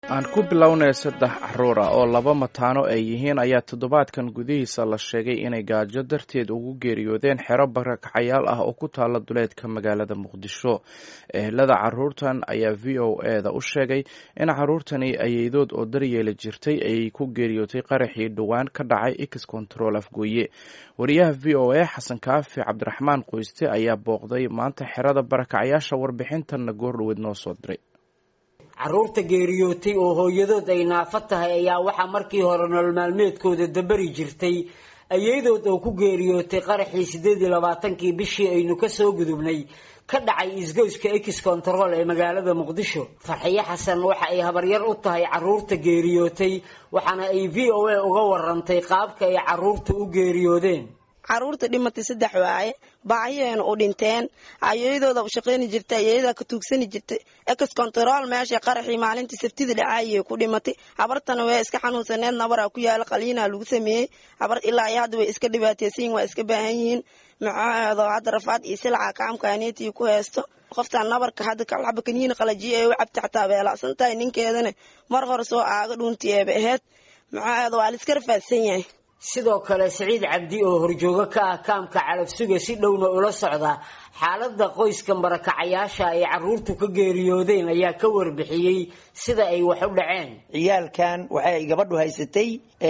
aan ku bilownay 3 caruur ah oo laba mataano ay yihiin ayaa toddobaadkan gudihiisa la sheegay inay gaajo darteed ugu geeriyoodeen xero barakacayaal ah oo ku taala duleedka magaalada Muqdisho. Ehelada caruurtan ayaa VOA-da u sheegay in caruurtani ayeedood oo daryeeli jirtay ay ku geeriyootay qaraxii dhawaan ka dhacay X-Control Afgooye. Wariyaha VOA Xasan Kaafi Cabdiraxmaan Qoyste ayaa booqday maanta xerada barakacayaasha warbixintan goordhoweed noo soo diray. caruurta geeriyootay oo hooyadood ay naafo tahay ayaa waxa markii hore nolol maalmeedkooda dabari jirtay ayeedood oo ku geeriyootay qaraxii 28kii bishii aynu ka soo gudubnay ka dhacay isgoyska X-Control ee magaalada Muqdisho. Farxiye Xasan waxa ay habaryar u tahay caruurta geeriyootay waxaana ay VOA uga warantay qaabka ay caruurta u geeriyoodeen. caruurta dhimatay 3 waaye baayeen u dhinteen ayeedooda u shaqeyn jirtay ayeeda ka tuugsan jirtay X-Control meesha qaraxii maalintii Sabtida dhacay ku dhimatay habartana way iska xanuunsaneed nabara ku yaala qaliina lagu sameeyay habar ilaa ay hadda way iska dhibaataysan waa iska baahan yihiin macaado hadda rafaad iyo silca kaamkaaneetii ku heesto qoftaan nabarka hadda ka laba kaniin qalajiye ay u cabta xataa weelaasan tahay ninkeedana mar hore soo aaga dhuuntiyeeba ahayd macaado waa la iska rafaadsan yahay. sidoo kale Saciid Cabdi oo horjooga ka ah kaamka Calafsuga si dhowna ula socda xaaladda qoyskan barakacayaasha ay caruurtu ka geeriyoodeen ayaa ka warbixiyay sida ay wax u dhaceen. ciyaalkan waxay gabadhu haysatay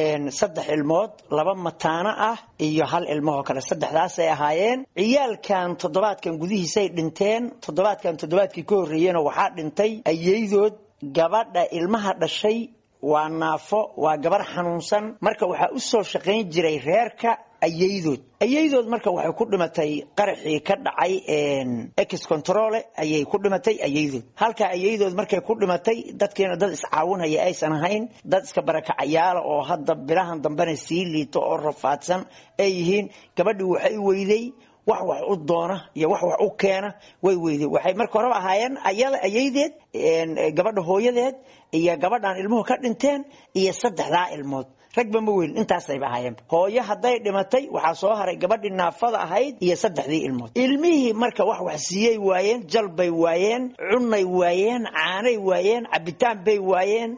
3 ilmood 2 mataano ah iyo 1 ilmo oo kale saddexdaas ay ahaayeen. ciyaalkan toddobaadkan gudihiisa ay dhinteen toddobaadkii ka horeeyeen waxa dhintay ayeedood gabadha ilmaha dhashay waa naafo waa gabar xanuunsan marka waxa u soo shaqeyn jiray reerka ayeedood marka waxay ku dhimatay qaraxii ka dhacay X-Control ayay ku dhimatay ayeedood halka ayeedood markay ku dhimatay dadkeena dad iscaawinaya aysan ahayn dad iska barakacayaal oo hadda bilahan dambana sii liito oo rafaadsan ay yihiin gabadhu waxay weyday wax u doona iyo wax u keena way weyday waxay marka hore ahaayeen ayeedeed gabadha hooyadeed iyo gabadhan ilmuhu ka dhinteen iyo 3 ilmood ragba ma weyn intaas ay ahaayeen hooyo haday dhimatay waxa soo haray gabadhii naafada ahayd iyo 3 ilmood ilmihii marka wax siiyay waayeen jalbay waayeen cunay waayeen caanay waayeen cabitaan bay waayeen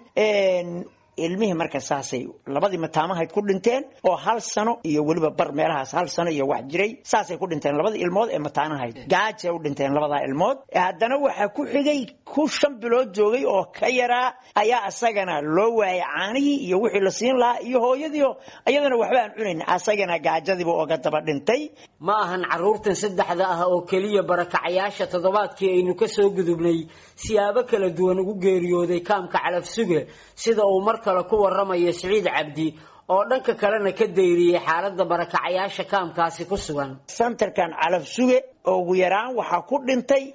ilmihii marka saasay labadii mataamahayd ku dhinteen oo 1 sano iyo waliba bar meelahaas 1 sano iyo wax jiray saasay ku dhinteen labadii ilmood ee mataanahayd gaajo u dhinteen labada ilmood haddana waxa ku xigay ku 5 bilood joogay oo ka yaraa ayaa asagana loo waayay caanihii iyo wixii la siin lahaa iyo hooyadii ayadana waxba aan cunayn asagana gaajadiiba uga daba dhintay. ma ahan caruurtan saddexda ah oo kaliya barakacayaasha toddobaadkii aynu ka soo gudubnay siyaabo kala duwan ugu geeriyooday kaamka Calafsuga sida uu kala ku waramaya Saciid Cabdi oo dhanka kalena ka deyriyay xaaladda barakacayaasha kaamkaasi ku sugan. santarkan Calafsuga oo ugu yaraan waxa ku dhintay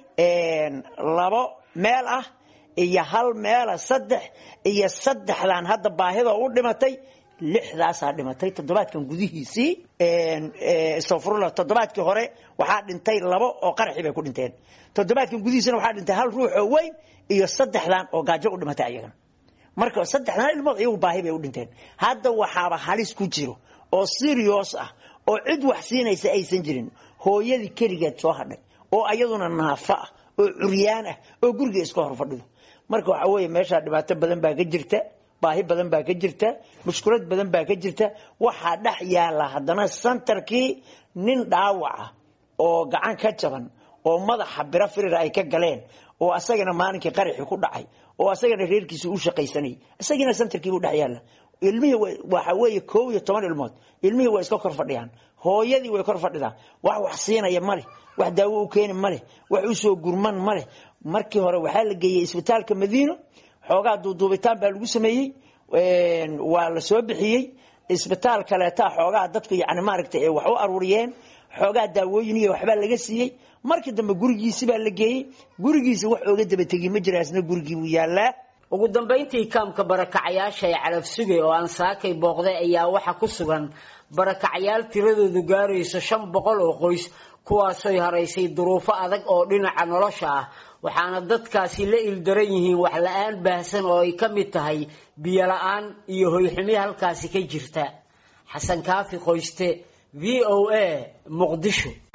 2 meel ah iyo 1 meel 3 iyo 3dan hadda baahida u dhimatay 6daas dhimatay toddobaadkan gudihiisii safrula toddobaadkii hore waxa dhintay 2 oo qaraxi bay ku dhinteen toddobaadkan gudihiisana waxa dhintay 1 ruux oo weyn iyo 3dan oo gaajo u dhimatay ayagana marka 3 ilmood ay u baahi bay u dhinteen hadda waxaaba halis ku jiro oo serious ah oo cid wax siinaysa aysan jirin hooyadii kaligeed soo hadhay oo ayaduna naafa ah oo curyaan ah oo guriga iska hor fadhido marka waxa weeye meesha dhibaato badan baa ka jirta baahi badan baa ka jirta mushkilad badan baa ka jirta waxa dhex yaala haddana santarkii nin dhaawac oo gacan ka jaban oo madaxa bira firir ay ka galeen oo asagana maalinkii qaraxi ku dhacay oo asagana reerkiisu u shaqaysanay asagana santarkii u dhaxyaala ilmihii waxa weeye 12 ilmood ilmihii way iska kor fadhiyaan hooyadii way kor fadhidaa wax siinaya male wax daawo u keenin male wax u soo gurman male markii hore waxa la geeyay isbitaalka Madiino xoogaa duuduubitaan baa lagu sameeyay waa la soo bixiyay isbitaal kale taa xoogaa dadku yacni maaragtay wax u aruuriyeen xoogaa daawooyin iyo waxba laga siiyay markii dambe gurigiisa baa la geeyay gurigiisa wax ooga daba tagay ma jiraasna gurigii uu yaalaa. ugu dambeyntii kaamka barakacayaasha ee Calafsuga oo aan saakay booqday ayaa waxa ku sugan barakacayaal tiradoodu gaarayso 500 oo qoys kuwaas oo haraysay duruufo adag oo dhinaca nolosha ah waxaana dadkaasi la ildaran yihiin wax la'aan baahsan oo ay ka mid tahay biyo la'aan iyo hoy xumi halkaasi ka jirta. Xasan Kaafi Qoyste VOA Muqdisho.